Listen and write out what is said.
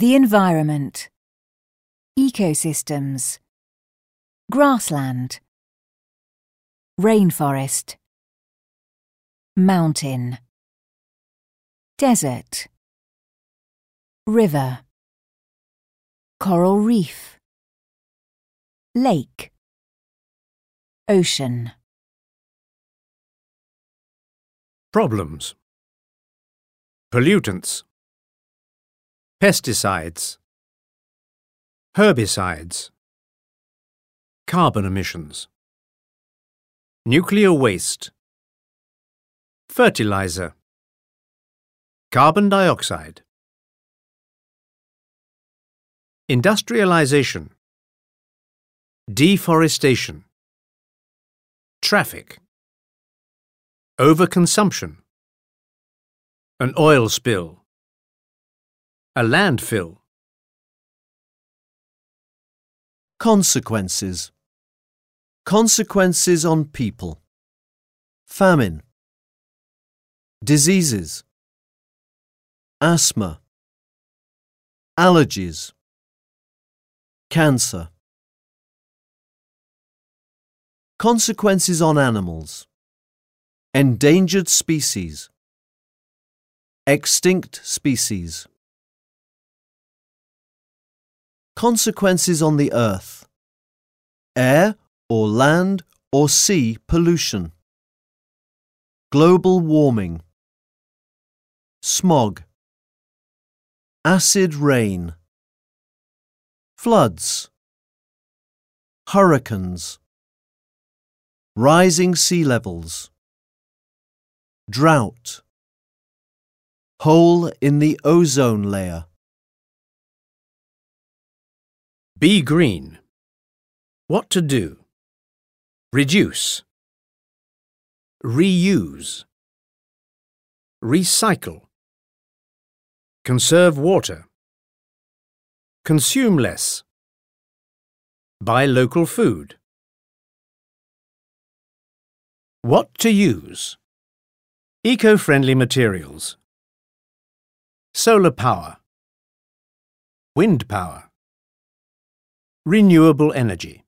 The environment. Ecosystems. Grassland. Rainforest. Mountain. Desert. River. Coral reef. Lake. Ocean. Problems. Pollutants. Pesticides. Herbicides. Carbon emissions. Nuclear waste. Fertilizer. Carbon dioxide. Industrialization. Deforestation. Traffic. Overconsumption. An oil spill. A landfill. Consequences. Consequences on people. Famine. Diseases. Asthma. Allergies. Cancer. Consequences on animals. Endangered species. Extinct species. Consequences on the earth. Air or land or sea pollution. Global warming. Smog. Acid rain. Floods. Hurricanes. Rising sea levels. Drought. Hole in the ozone layer. Be green. What to do? Reduce. Reuse. Recycle. Conserve water. Consume less. Buy local food. What to use? Eco-friendly materials. Solar power. Wind power. Renewable energy.